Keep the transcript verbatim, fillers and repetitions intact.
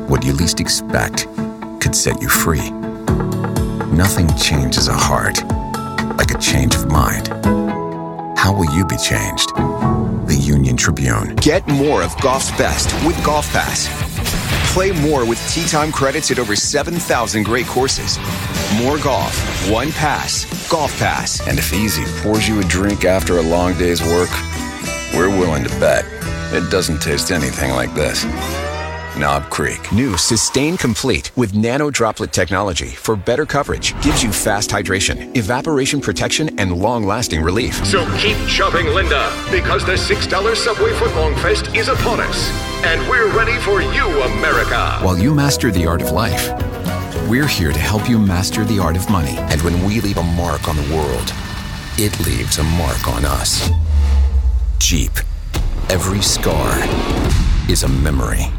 what you least expect could set you free. Nothing changes a heart like a change of mind. How will you be changed? The Union Tribune. Get more of golf's best with Golf Pass. Play more with tee time credits at over seven thousand great courses. More golf, one pass. Golf Pass. And if Easy pours you a drink after a long day's work, we're willing to bet it doesn't taste anything like this. Knob Creek. New Sustain Complete with nano droplet technology for better coverage. Gives you fast hydration, evaporation protection, and long-lasting relief. So keep shopping, Linda, because the six dollar Subway Footlong Fest is upon us. And we're ready for you, America. While you master the art of life, we're here to help you master the art of money. And when we leave a mark on the world, it leaves a mark on us. Jeep. Every scar is a memory.